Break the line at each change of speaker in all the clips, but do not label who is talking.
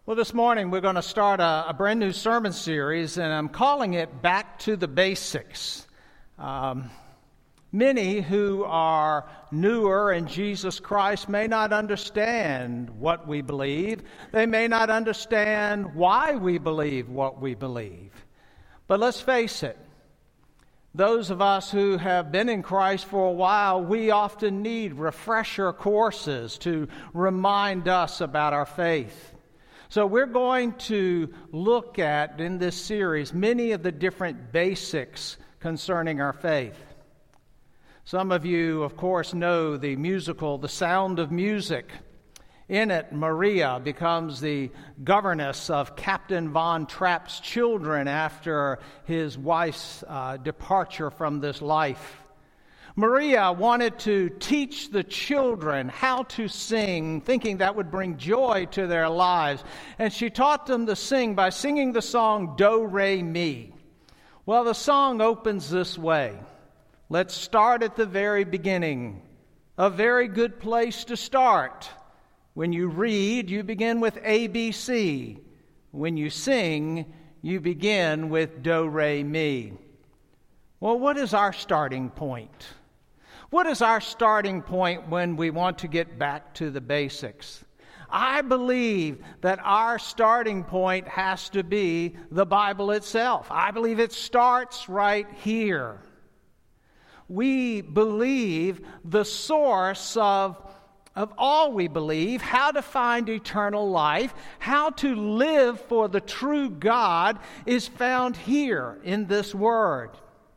Well, this morning we're going to start a brand new sermon series, and I'm calling it Back to the Basics. Many who are newer in Jesus Christ may not understand what we believe. They may not understand why we believe what we believe. But let's face it, those of us who have been in Christ for a while, we often need refresher courses to remind us about our faith. So we're going to look at, in this series, many of the different basics concerning our faith. Some of you, of course, know the musical The Sound of Music. In it, Maria becomes the governess of Captain Von Trapp's children after his wife's departure from this life. Maria wanted to teach the children how to sing, thinking that would bring joy to their lives. And she taught them to sing by singing the song Do, Re, Mi. Well, the song opens this way. Let's start at the very beginning. A very good place to start. When you read, you begin with ABC. When you sing, you begin with Do, Re, Mi. Well, what is our starting point? What is our starting point when we want to get back to the basics? I believe that our starting point has to be the Bible itself. I believe it starts right here. We believe the source of all we believe, how to find eternal life, how to live for the true God is found here in this Word.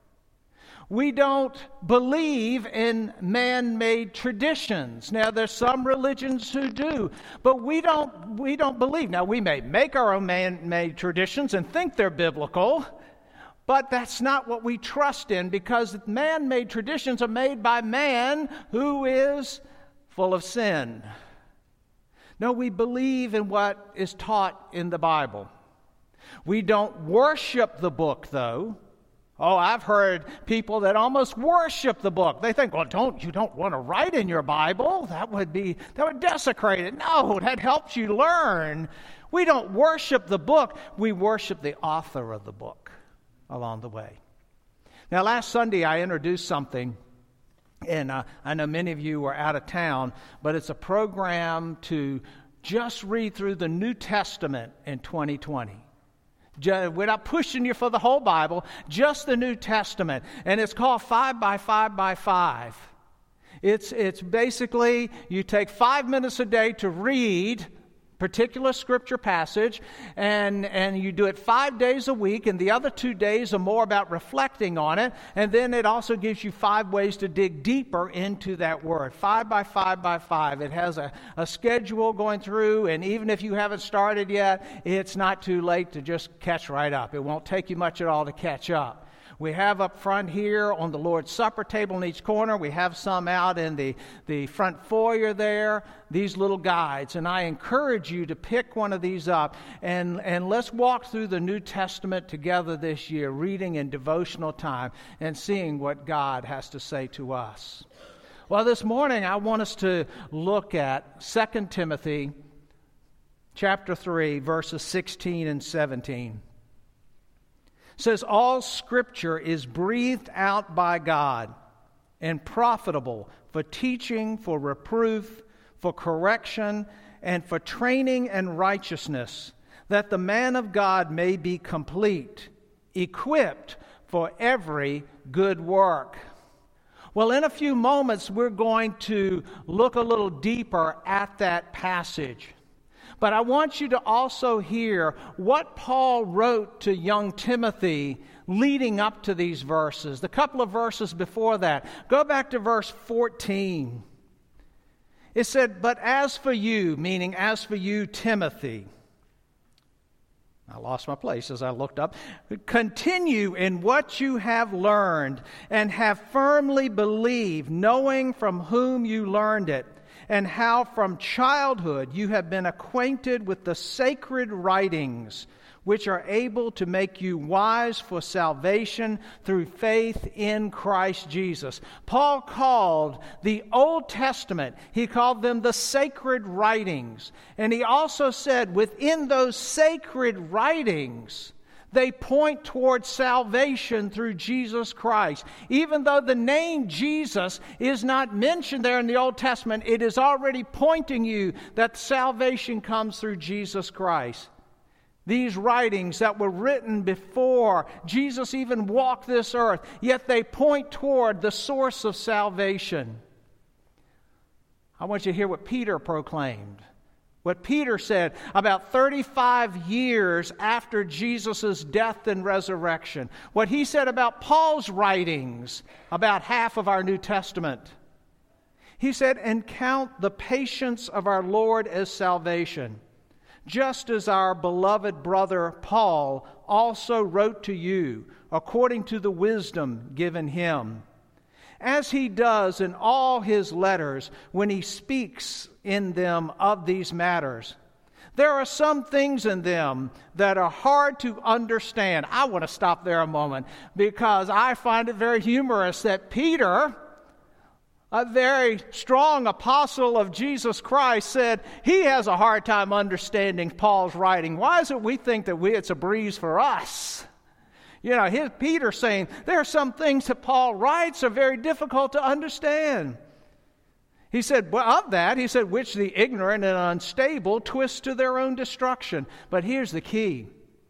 We don't believe in man-made traditions. Now, there's some religions who do, but we don't believe. Now, we may make our own man-made traditions and think they're biblical, but that's not what we trust in, because man-made traditions are made by man who is full of sin. No, we believe in what is taught in the Bible. We don't worship the book, though. Oh, I've heard people that almost worship the book. They think, well, you don't want to write in your Bible. That would desecrate it. No, that helps you learn. We don't worship the book. We worship the author of the book along the way. Now, last Sunday I introduced something, and I know many of you were out of town, but it's a program to just read through the New Testament in 2020. We're not pushing you for the whole Bible, just the New Testament. And it's called 5 by 5 by 5. It's basically you take 5 minutes a day to read particular scripture passage, and you do it 5 days a week, and the other 2 days are more about reflecting on it, and then it also gives you 5 ways to dig deeper into that word. 5 by 5 by 5. It has a schedule going through, and even if you haven't started yet, it's not too late to just catch right up. It won't take you much at all to catch up. We have up front here on the Lord's Supper table in each corner. We have some out in the front foyer there, these little guides. And I encourage you to pick one of these up. And let's walk through the New Testament together this year, reading in devotional time and seeing what God has to say to us. Well, this morning I want us to look at 2 Timothy chapter 3, verses 16 and 17. It says, all Scripture is breathed out by God and profitable for teaching, for reproof, for correction, and for training in righteousness, that the man of God may be complete, equipped for every good work. Well, in a few moments, we're going to look a little deeper at that passage. But I want you to also hear what Paul wrote to young Timothy leading up to these verses. The couple of verses before that. Go back to verse 14. It said, but as for you, meaning as for you, Timothy. I lost my place as I looked up. Continue in what you have learned and have firmly believed, knowing from whom you learned it, and how from childhood you have been acquainted with the sacred writings, which are able to make you wise for salvation through faith in Christ Jesus. Paul called the Old Testament, he called them the sacred writings. And he also said within those sacred writings, they point towards salvation through Jesus Christ. Even though the name Jesus is not mentioned there in the Old Testament, it is already pointing you that salvation comes through Jesus Christ. These writings that were written before Jesus even walked this earth, yet they point toward the source of salvation. I want you to hear what Peter proclaimed. What Peter said about 35 years after Jesus' death and resurrection. What he said about Paul's writings, about half of our New Testament. He said, "And count the patience of our Lord as salvation, just as our beloved brother Paul also wrote to you, according to the wisdom given him, as he does in all his letters when he speaks in them of these matters. There are some things in them that are hard to understand." I want to stop there a moment because I find it very humorous that Peter, a very strong apostle of Jesus Christ, said he has a hard time understanding Paul's writing. Why is it we think that it's a breeze for us? You know, Peter saying there are some things that Paul writes are very difficult to understand. He said, which the ignorant and unstable twist to their own destruction. But here's the key.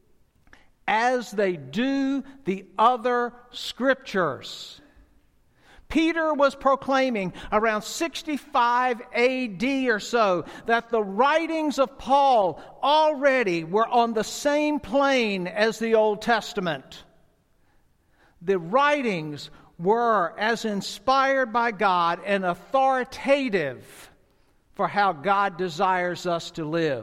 As they do the other scriptures. Peter was proclaiming around 65 AD or so that the writings of Paul already were on the same plane as the Old Testament. The writings were as inspired by God and authoritative for how God desires us to live.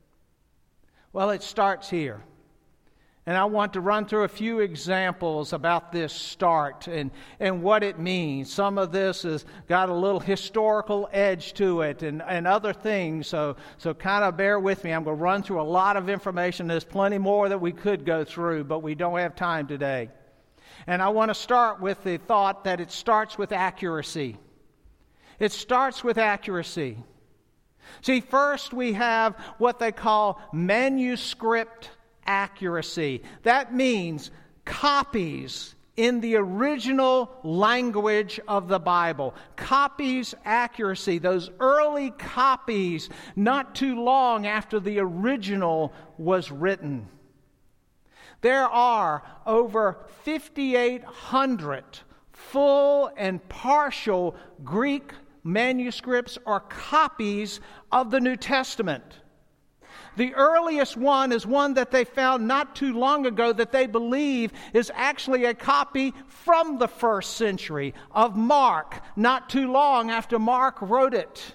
Well, it starts here. And I want to run through a few examples about this start and what it means. Some of this has got a little historical edge to it and other things, so kind of bear with me. I'm going to run through a lot of information. There's plenty more that we could go through, but we don't have time today. And I want to start with the thought that it starts with accuracy. It starts with accuracy. See, first we have what they call manuscript accuracy. That means copies in the original language of the Bible. Copies accuracy. Those early copies not too long after the original was written. There are over 5,800 full and partial Greek manuscripts or copies of the New Testament. The earliest one is one that they found not too long ago that they believe is actually a copy from the first century of Mark, not too long after Mark wrote it.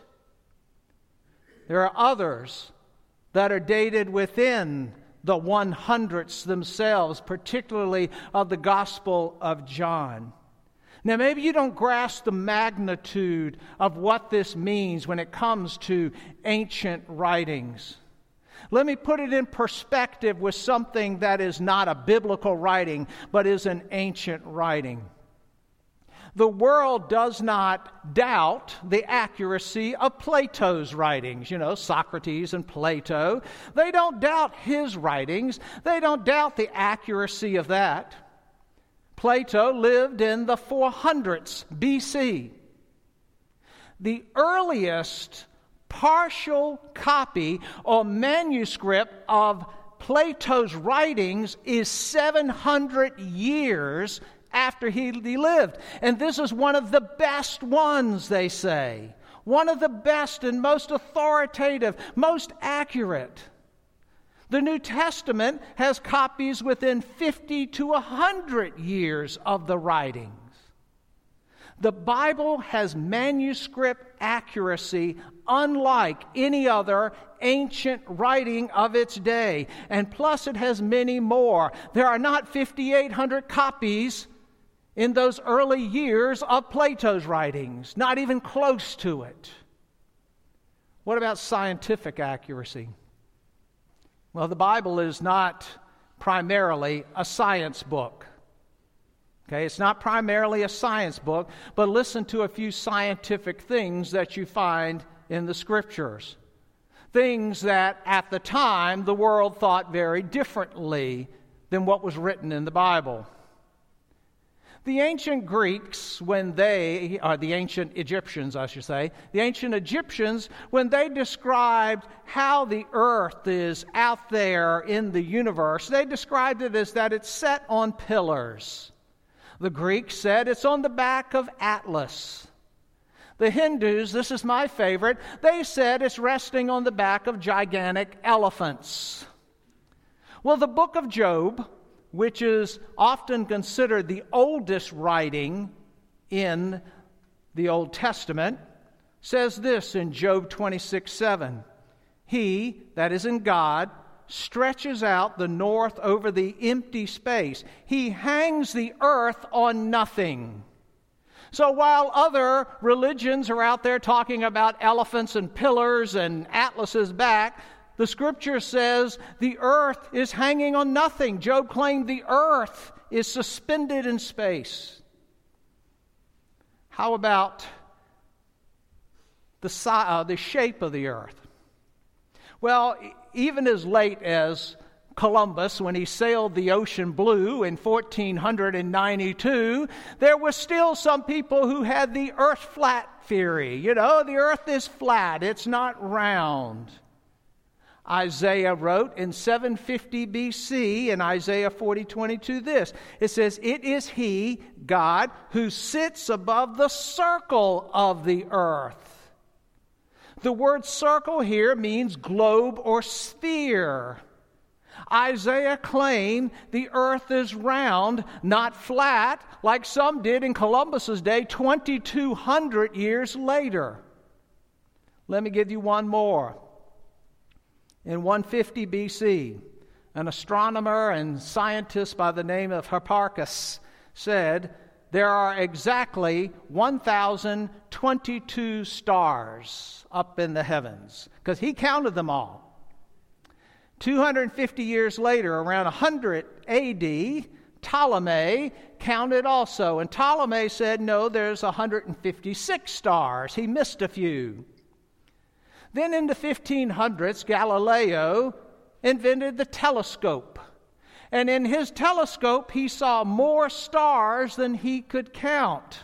There are others that are dated within the 100s themselves, particularly of the Gospel of John. Now, maybe you don't grasp the magnitude of what this means when it comes to ancient writings. Let me put it in perspective with something that is not a biblical writing, but is an ancient writing. The world does not doubt the accuracy of Plato's writings. You know, Socrates and Plato. They don't doubt his writings. They don't doubt the accuracy of that. Plato lived in the 400s BC. The earliest partial copy or manuscript of Plato's writings is 700 years after he lived. And this is one of the best ones, they say. One of the best and most authoritative, most accurate. The New Testament has copies within 50 to 100 years of the writings. The Bible has manuscript accuracy unlike any other ancient writing of its day. And plus it has many more. There are not 5,800 copies in those early years of Plato's writings, not even close to it. What about scientific accuracy? Well, the Bible is not primarily a science book. Okay, it's not primarily a science book, but listen to a few scientific things that you find in the Scriptures. Things that at the time the world thought very differently than what was written in the Bible. The ancient Greeks, the ancient Egyptians, I should say, the ancient Egyptians, when they described how the earth is out there in the universe, they described it as that it's set on pillars. The Greeks said it's on the back of Atlas. The Hindus, this is my favorite, they said it's resting on the back of gigantic elephants. Well, the book of Job, which is often considered the oldest writing in the Old Testament, says this in Job 26:7. He, that is in God, stretches out the north over the empty space. He hangs the earth on nothing. So while other religions are out there talking about elephants and pillars and Atlas's back, the Scripture says the earth is hanging on nothing. Job claimed the earth is suspended in space. How about the shape of the earth? Well, even as late as Columbus, when he sailed the ocean blue in 1492, there were still some people who had the earth flat theory. You know, the earth is flat, it's not round. Isaiah wrote in 750 BC in Isaiah 40:22 this. It says, "It is He, God, who sits above the circle of the earth." The word circle here means globe or sphere. Isaiah claimed the earth is round, not flat, like some did in Columbus's day 2,200 years later. Let me give you one more. In 150 BC, an astronomer and scientist by the name of Hipparchus said there are exactly 1,022 stars up in the heavens, because he counted them all. 250 years later, around 100 AD, Ptolemy counted also. And Ptolemy said, no, there's 156 stars. He missed a few. Then in the 1500s, Galileo invented the telescope. And in his telescope, he saw more stars than he could count.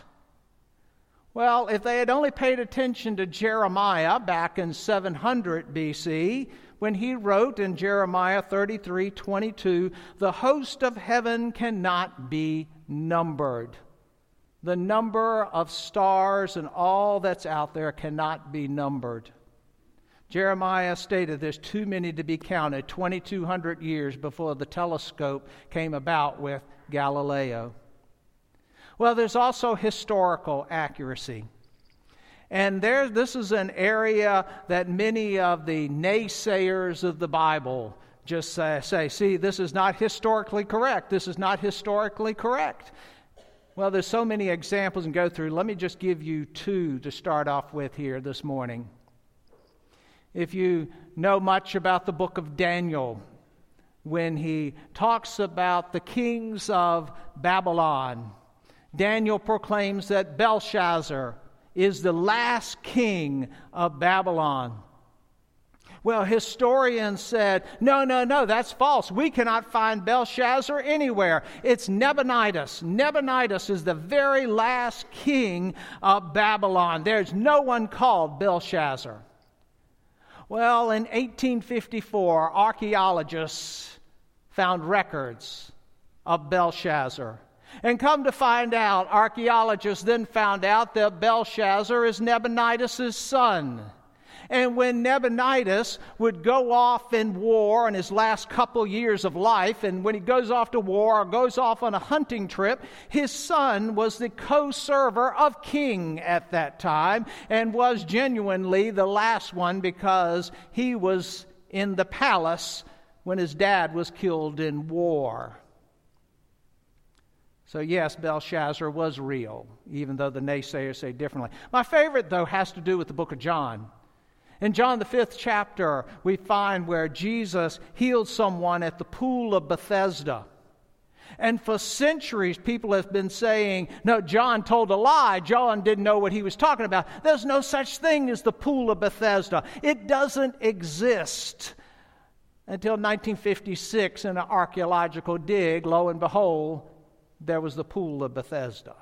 Well, if they had only paid attention to Jeremiah back in 700 BC, when he wrote in Jeremiah 33:22, "The host of heaven cannot be numbered." The number of stars and all that's out there cannot be numbered. Jeremiah stated there's too many to be counted 2,200 years before the telescope came about with Galileo. Well, there's also historical accuracy. And this is an area that many of the naysayers of the Bible just say, see, this is not historically correct. This is not historically correct. Well, there's so many examples and go through. Let me just give you two to start off with here this morning. If you know much about the book of Daniel, when he talks about the kings of Babylon, Daniel proclaims that Belshazzar is the last king of Babylon. Well, historians said, no, that's false. We cannot find Belshazzar anywhere. It's Nabonidus. Nabonidus is the very last king of Babylon. There's no one called Belshazzar. Well, in 1854, archaeologists found records of Belshazzar. And come to find out, archaeologists then found out that Belshazzar is Nabonidus' son. And when Nabonidus would go off in war in his last couple years of life, and when he goes off to war or goes off on a hunting trip, his son was the co-server of king at that time and was genuinely the last one because he was in the palace when his dad was killed in war. So yes, Belshazzar was real, even though the naysayers say differently. My favorite, though, has to do with the book of John. In John the 5th chapter, we find where Jesus healed someone at the pool of Bethesda. And for centuries, people have been saying, no, John told a lie. John didn't know what he was talking about. There's no such thing as the pool of Bethesda. It doesn't exist. Until 1956, in an archaeological dig, lo and behold, there was the pool of Bethesda.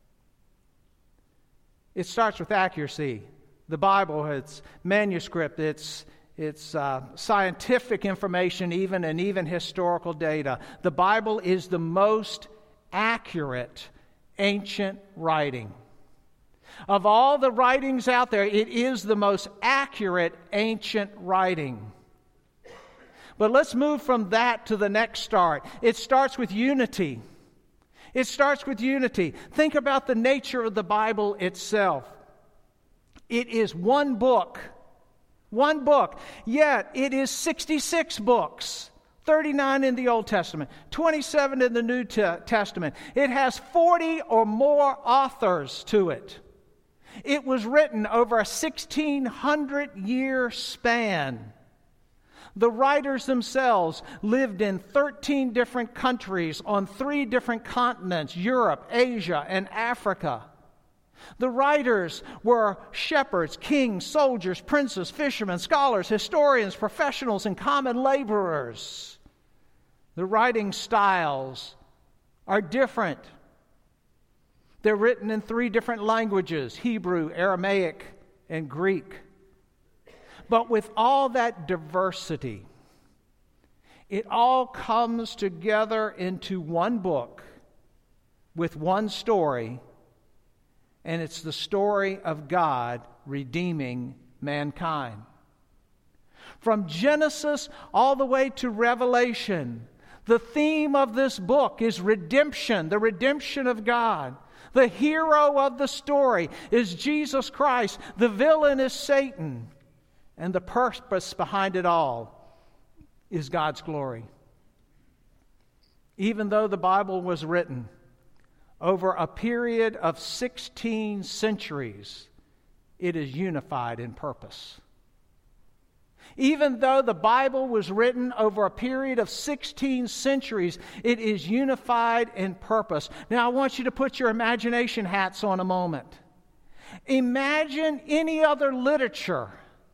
It starts with accuracy. The Bible, it's manuscript, it's scientific information, even historical data. The Bible is the most accurate ancient writing. Of all the writings out there, it is the most accurate ancient writing. But let's move from that to the next start. It starts with unity. It starts with unity. Think about the nature of the Bible itself. It is one book, yet it is 66 books, 39 in the Old Testament, 27 in the New Testament. It has 40 or more authors to it. It was written over a 1,600-year span. The writers themselves lived in 13 different countries on 3 different continents, Europe, Asia, and Africa. The writers were shepherds, kings, soldiers, princes, fishermen, scholars, historians, professionals, and common laborers. The writing styles are different. They're written in 3 different languages, Hebrew, Aramaic, and Greek. But with all that diversity, it all comes together into one book with one story, and it's the story of God redeeming mankind. From Genesis all the way to Revelation, the theme of this book is redemption, the redemption of God. The hero of the story is Jesus Christ. The villain is Satan. And the purpose behind it all is God's glory. Even though the Bible was written over a period of 16 centuries, it is unified in purpose. Even though the Bible was written over a period of 16 centuries, it is unified in purpose. Now I want you to put your imagination hats on a moment. Imagine any other literature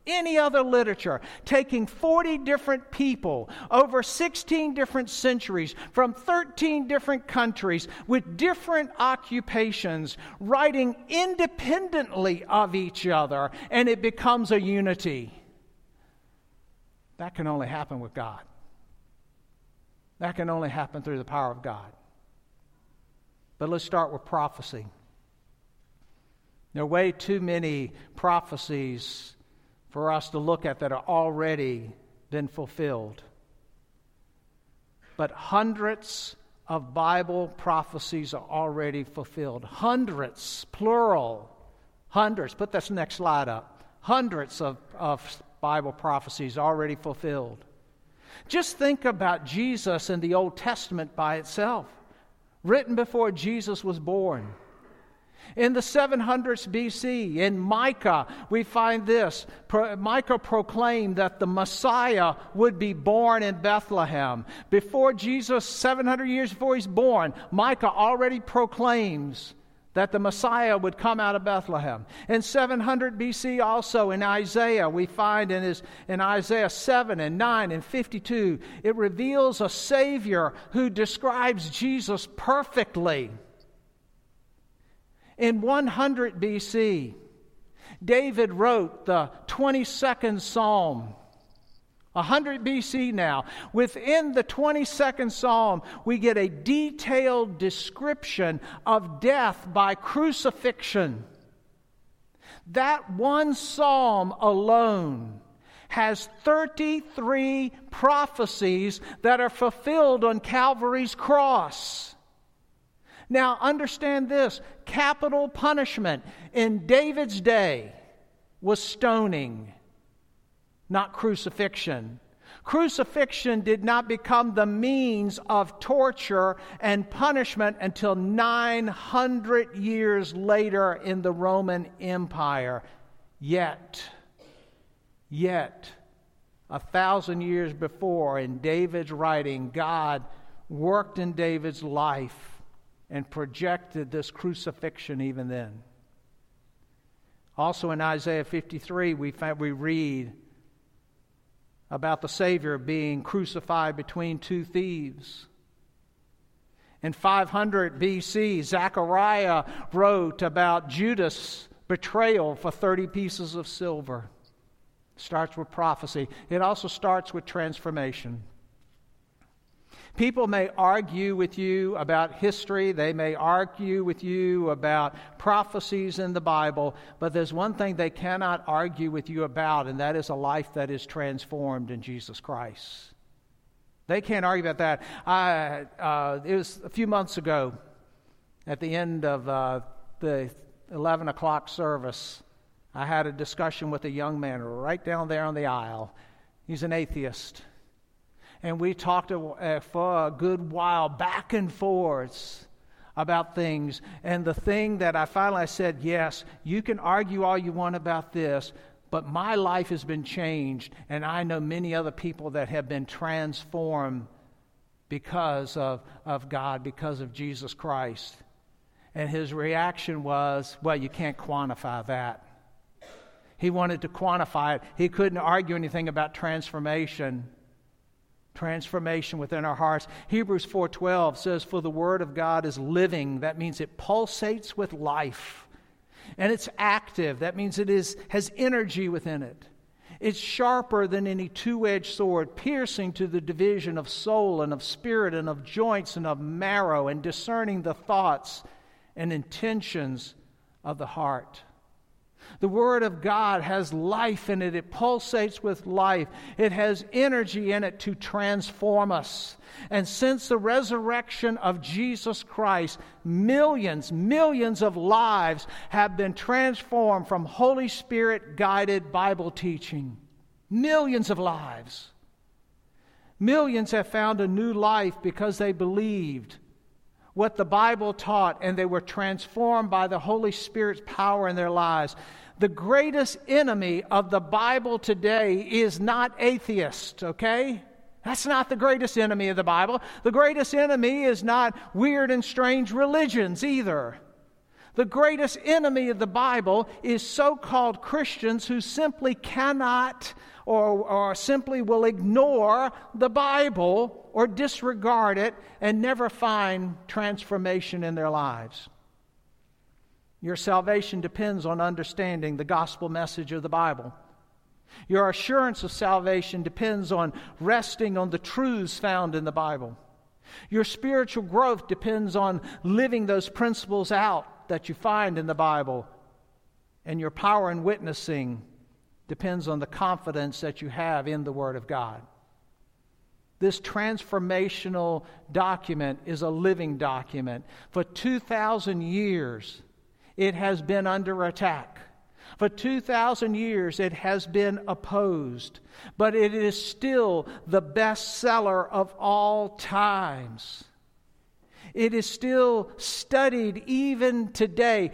taking 40 different people over 16 different centuries from 13 different countries with different occupations, writing independently of each other, and it becomes a unity. That can only happen with God. That can only happen through the power of God. But let's start with prophecy. There are way too many prophecies for us to look at that are already been fulfilled. But hundreds of Bible prophecies are already fulfilled. Hundreds, plural. Hundreds. Put this next slide up. Hundreds of Bible prophecies already fulfilled. Just think about Jesus in the Old Testament by itself. Written before Jesus was born. In the 700s BC, in Micah, we find this. Micah proclaimed that the Messiah would be born in Bethlehem. Before Jesus, 700 years before he's born, Micah already proclaims that the Messiah would come out of Bethlehem. In 700 BC also, in Isaiah, we find in Isaiah 7 and 9 and 52, it reveals a Savior who describes Jesus perfectly. In 100 BC, David wrote the 22nd Psalm. 100 BC now. Within the 22nd Psalm, we get a detailed description of death by crucifixion. That one psalm alone has 33 prophecies that are fulfilled on Calvary's cross. Now, understand this. Capital punishment in David's day was stoning, not crucifixion. Crucifixion did not become the means of torture and punishment until 900 years later in the Roman Empire. Yet, Yet, 1,000 years before, in David's writing, God worked in David's life and projected this crucifixion even then. Also in Isaiah 53, we read about the Savior being crucified between two thieves. In 500 BC, Zechariah wrote about Judas' betrayal for 30 pieces of silver. It starts with prophecy. It also starts with transformation. People may argue with you about history. They may argue with you about prophecies in the Bible. But there's one thing they cannot argue with you about, and that is a life that is transformed in Jesus Christ. They can't argue about that. It was a few months ago at the end of the 11 o'clock service. I had a discussion with a young man right down there on the aisle. He's an atheist. And we talked for a good while back and forth about things. And the thing that I said, yes, you can argue all you want about this, but my life has been changed. And I know many other people that have been transformed because of God, because of Jesus Christ. And his reaction was, well, you can't quantify that. He wanted to quantify it. He couldn't argue anything about transformation. Transformation within our hearts. Hebrews 4:12 says, for the word of God is living. That means it pulsates with life. And it's active. That means it has energy within it. It's sharper than any two-edged sword, piercing to the division of soul and of spirit and of joints and of marrow, and discerning the thoughts and intentions of the heart. The Word of God has life in it. It pulsates with life. It has energy in it to transform us. And since the resurrection of Jesus Christ, millions of lives have been transformed from Holy Spirit-guided Bible teaching. Millions of lives. Millions have found a new life because they believed what the Bible taught, and they were transformed by the Holy Spirit's power in their lives. The greatest enemy of the Bible today is not atheists, okay? That's not the greatest enemy of the Bible. The greatest enemy is not weird and strange religions either. The greatest enemy of the Bible is so-called Christians who simply cannot or simply will ignore the Bible or disregard it and never find transformation in their lives. Your salvation depends on understanding the gospel message of the Bible. Your assurance of salvation depends on resting on the truths found in the Bible. Your spiritual growth depends on living those principles out that you find in the Bible. And your power in witnessing depends on the confidence that you have in the Word of God. This transformational document is a living document. For 2,000 years, it has been under attack. For 2,000 years, it has been opposed. But it is still the bestseller of all times. It is still studied even today.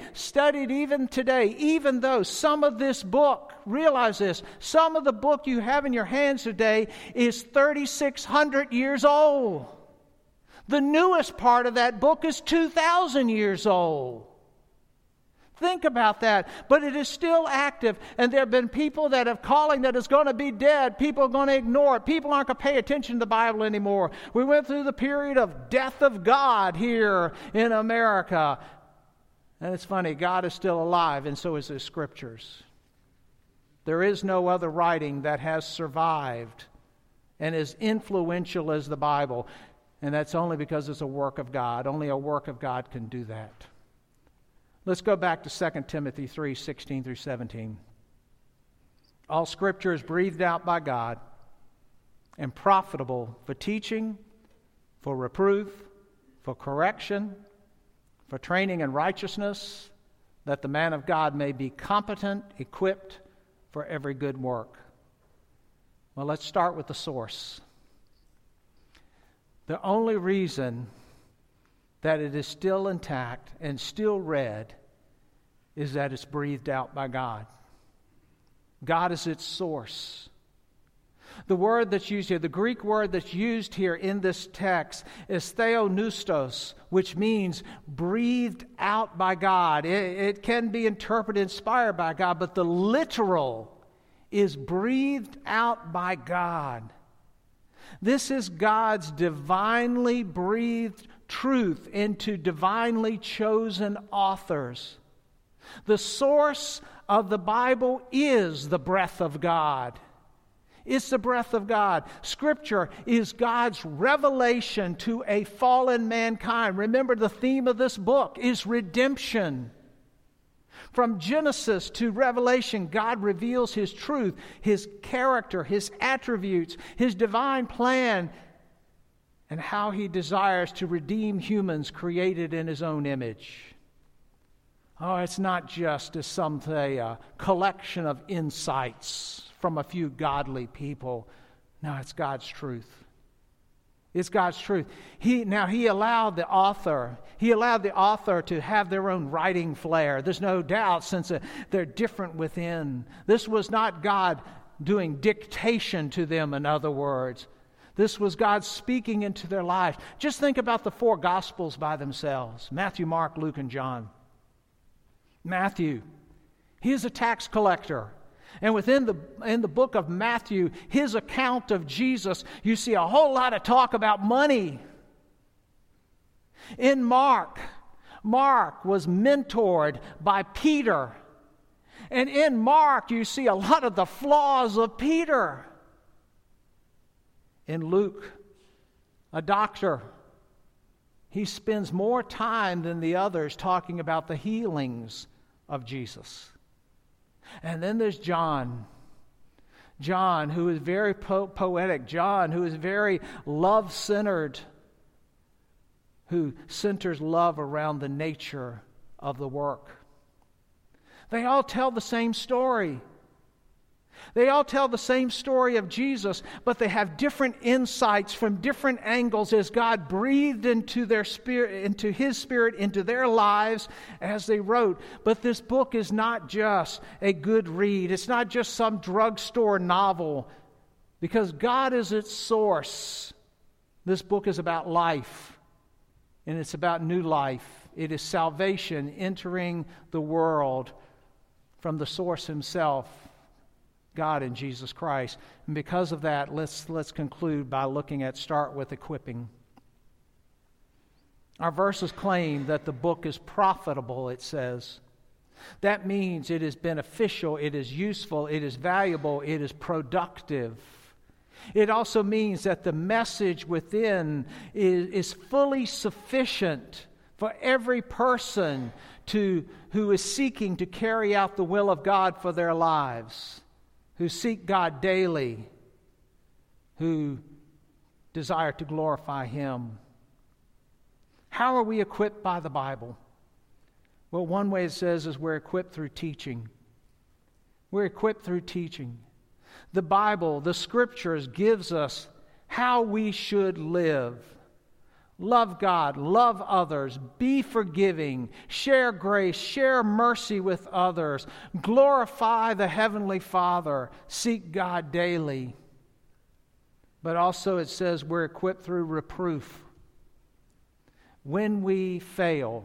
Even though some of this book, realize this, some of the book you have in your hands today is 3,600 years old. The newest part of that book is 2,000 years old. Think about that. But it is still active. And there have been people that have calling that it's going to be dead. People are going to ignore it. People aren't going to pay attention to the Bible anymore. We went through the period of death of God here in America. And it's funny, God is still alive, and so is His Scriptures. There is no other writing that has survived and is influential as the Bible. And that's only because it's a work of God. Only a work of God can do that. Let's go back to 2 Timothy 3:16 through 17. All Scripture is breathed out by God and profitable for teaching, for reproof, for correction, for training in righteousness, that the man of God may be competent, equipped for every good work. Well, let's start with the source. The only reason that it is still intact and still read is that it's breathed out by God. God is its source. The word that's used here, the Greek word that's used here in this text is theopneustos, which means breathed out by God. It can be interpreted inspired by God, but the literal is breathed out by God. This is God's divinely breathed truth into divinely chosen authors. The source of the Bible is the breath of God. It's the breath of God. Scripture is God's revelation to a fallen mankind. Remember, the theme of this book is redemption. From Genesis to Revelation, God reveals His truth, His character, His attributes, His divine plan, and how He desires to redeem humans created in His own image. Oh, it's not just, as some say, a collection of insights from a few godly people. No, it's God's truth. It's God's truth. He allowed the author to have their own writing flair. There's no doubt, since they're different within. This was not God doing dictation to them, in other words. This was God speaking into their lives. Just think about the four Gospels by themselves: Matthew, Mark, Luke, and John. Matthew, he is a tax collector. And in the book of Matthew, his account of Jesus, you see a whole lot of talk about money. In Mark was mentored by Peter. And in Mark, you see a lot of the flaws of Peter. In Luke, a doctor, he spends more time than the others talking about the healings of Jesus. And then there's John. John, who is very poetic. John, who is very love-centered, who centers love around the nature of the work. They all tell the same story. They all tell the same story of Jesus, but they have different insights from different angles as God breathed into their spirit, into His Spirit, into their lives as they wrote. But this book is not just a good read. It's not just some drugstore novel. Because God is its source. This book is about life, and it's about new life. It is salvation entering the world from the source Himself, God in Jesus Christ. And because of that, let's conclude by start with equipping. Our verses claim that the book is profitable, it says. That means it is beneficial, it is useful, it is valuable, it is productive. It also means that the message within is fully sufficient for every person who is seeking to carry out the will of God for their lives, who seek God daily, who desire to glorify Him. How are we equipped by the Bible? Well, one way it says is we're equipped through teaching. We're equipped through teaching. The Bible, the Scriptures, gives us how we should live. Love God, love others, be forgiving, share grace, share mercy with others, glorify the Heavenly Father, seek God daily. But also it says we're equipped through reproof. When we fail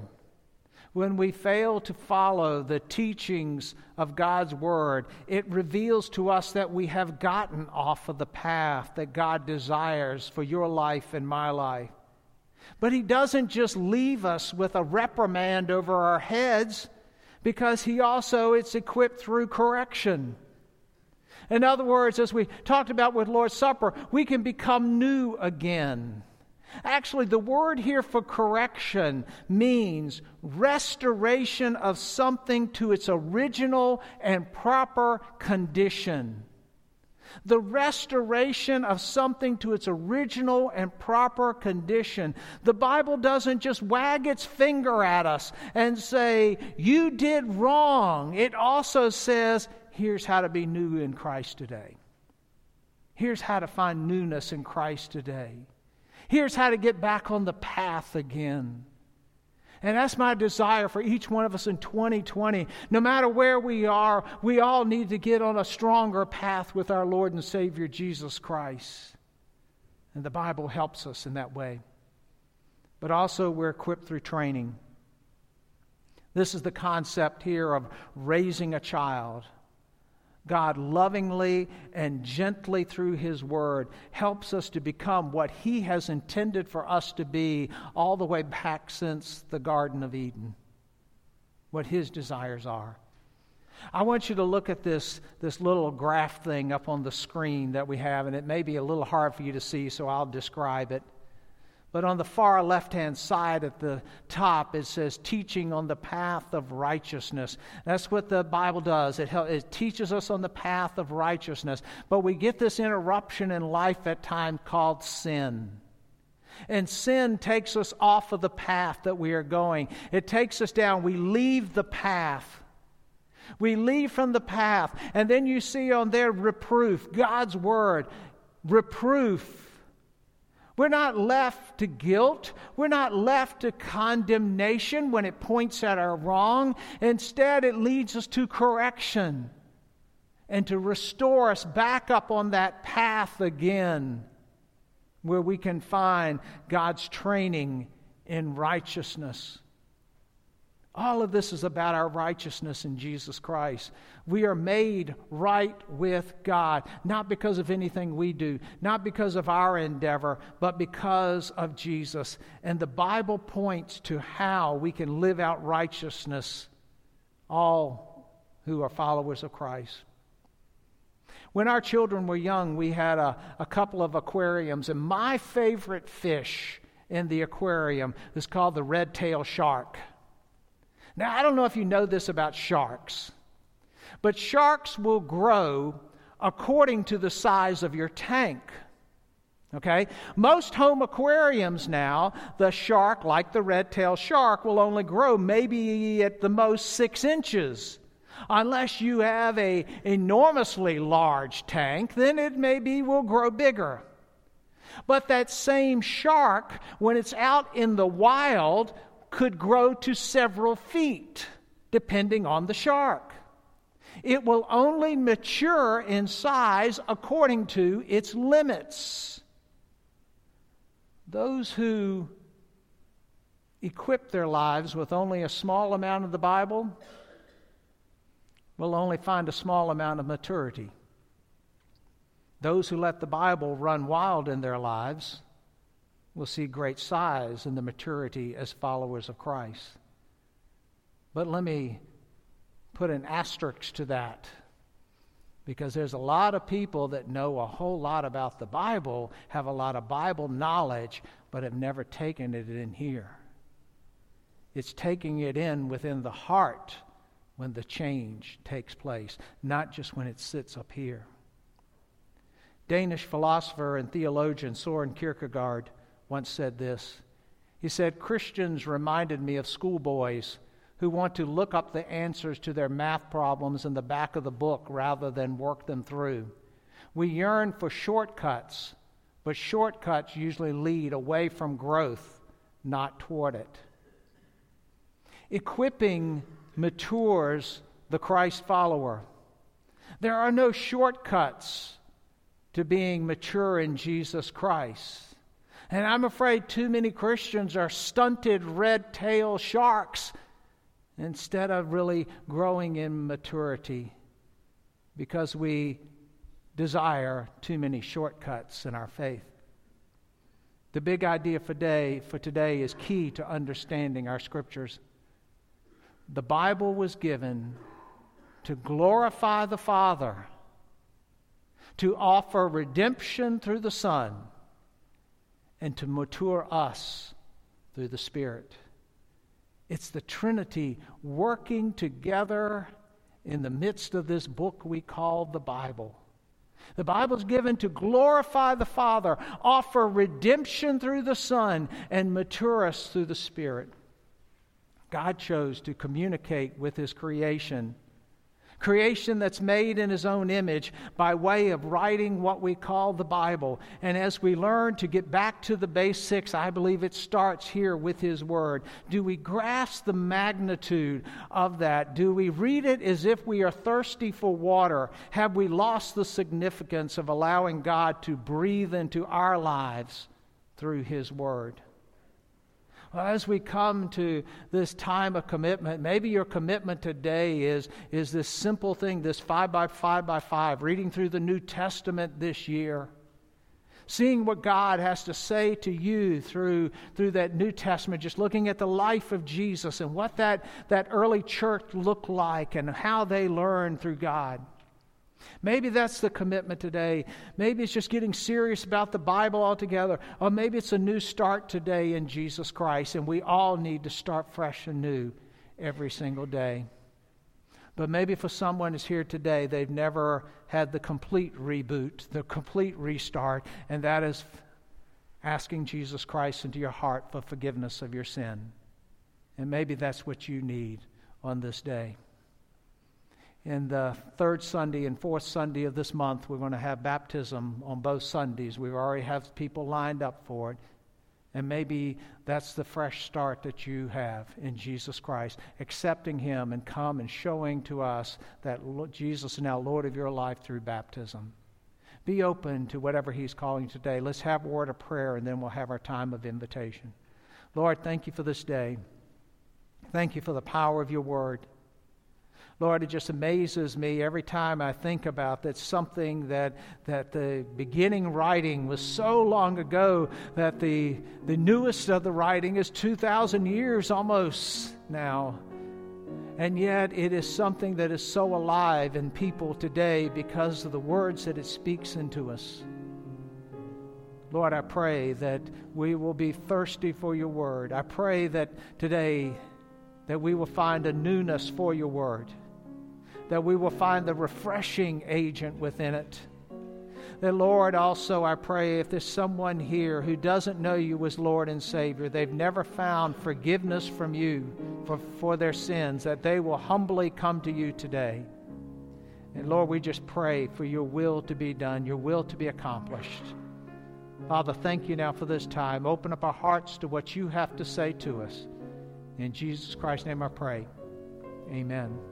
to follow the teachings of God's Word, it reveals to us that we have gotten off of the path that God desires for your life and my life. But He doesn't just leave us with a reprimand over our heads, because He also is equipped through correction. In other words, as we talked about with Lord's Supper, we can become new again. Actually, the word here for correction means restoration of something to its original and proper condition. The restoration of something to its original and proper condition. The Bible doesn't just wag its finger at us and say, you did wrong. It also says, here's how to be new in Christ today. Here's how to find newness in Christ today. Here's how to get back on the path again. And that's my desire for each one of us in 2020. No matter where we are, we all need to get on a stronger path with our Lord and Savior Jesus Christ. And the Bible helps us in that way. But also we're equipped through training. This is the concept here of raising a child. God lovingly and gently through His Word helps us to become what He has intended for us to be all the way back since the Garden of Eden, what His desires are. I want you to look at this little graph thing up on the screen that we have, and it may be a little hard for you to see, so I'll describe it. But on the far left-hand side at the top, it says teaching on the path of righteousness. That's what the Bible does. It teaches us on the path of righteousness. But we get this interruption in life at times called sin. And sin takes us off of the path that we are going. It takes us down. We leave the path. We leave from the path. And then you see on there reproof, God's Word, reproof. We're not left to guilt. We're not left to condemnation when it points at our wrong. Instead, it leads us to correction and to restore us back up on that path again where we can find God's training in righteousness. All of this is about our righteousness in Jesus Christ. We are made right with God, not because of anything we do, not because of our endeavor, but because of Jesus. And the Bible points to how we can live out righteousness, all who are followers of Christ. When our children were young, we had a couple of aquariums, and my favorite fish in the aquarium is called the red-tailed shark. Now, I don't know if you know this about sharks, but sharks will grow according to the size of your tank. Okay? Most home aquariums now, the shark, like the red-tailed shark, will only grow maybe at the most 6 inches. Unless you have an enormously large tank, then it maybe will grow bigger. But that same shark, when it's out in the wild, could grow to several feet, depending on the shark. It will only mature in size according to its limits. Those who equip their lives with only a small amount of the Bible will only find a small amount of maturity. Those who let the Bible run wild in their lives will see great size in the maturity as followers of Christ. But let me put an asterisk to that, because there's a lot of people that know a whole lot about the Bible, have a lot of Bible knowledge, but have never taken it in here. It's taking it in within the heart when the change takes place, not just when it sits up here. Danish philosopher and theologian Søren Kierkegaard once said this. He said, "Christians reminded me of schoolboys who want to look up the answers to their math problems in the back of the book rather than work them through. We yearn for shortcuts, but shortcuts usually lead away from growth, not toward it." Equipping matures the Christ follower. There are no shortcuts to being mature in Jesus Christ. And I'm afraid too many Christians are stunted red-tailed sharks instead of really growing in maturity because we desire too many shortcuts in our faith. The big idea for today is key to understanding our scriptures. The Bible was given to glorify the Father, to offer redemption through the Son, and to mature us through the Spirit. It's the Trinity working together in the midst of this book we call the Bible. The Bible is given to glorify the Father, offer redemption through the Son, and mature us through the Spirit. God chose to communicate with His creation Creation that's made in His own image by way of writing what we call the Bible. And as we learn to get back to the basics, I believe it starts here with His Word. Do we grasp the magnitude of that? Do we read it as if we are thirsty for water? Have we lost the significance of allowing God to breathe into our lives through His Word? Well, as we come to this time of commitment, maybe your commitment today is this simple thing, this 5 by 5 by 5, reading through the New Testament this year. Seeing what God has to say to you through that New Testament, just looking at the life of Jesus and what that early church looked like and how they learned through God. Maybe that's the commitment today. Maybe it's just getting serious about the Bible altogether. Or maybe it's a new start today in Jesus Christ, and we all need to start fresh and new every single day. But maybe for someone who's here today, they've never had the complete reboot, the complete restart, and that is asking Jesus Christ into your heart for forgiveness of your sin. And maybe that's what you need on this day. In the third Sunday and fourth Sunday of this month, we're going to have baptism on both Sundays. We already have people lined up for it. And maybe that's the fresh start that you have in Jesus Christ, accepting Him and come and showing to us that Jesus is now Lord of your life through baptism. Be open to whatever He's calling today. Let's have a word of prayer, and then we'll have our time of invitation. Lord, thank you for this day. Thank you for the power of your word. Lord, it just amazes me every time I think about that something that the beginning writing was so long ago that the newest of the writing is 2,000 years almost now. And yet it is something that is so alive in people today because of the words that it speaks into us. Lord, I pray that we will be thirsty for your word. I pray that today that we will find a newness for your word, that we will find the refreshing agent within it. That, Lord, also I pray if there's someone here who doesn't know you as Lord and Savior, they've never found forgiveness from you for their sins, that they will humbly come to you today. And Lord, we just pray for your will to be done, your will to be accomplished. Father, thank you now for this time. Open up our hearts to what you have to say to us. In Jesus Christ's name I pray. Amen.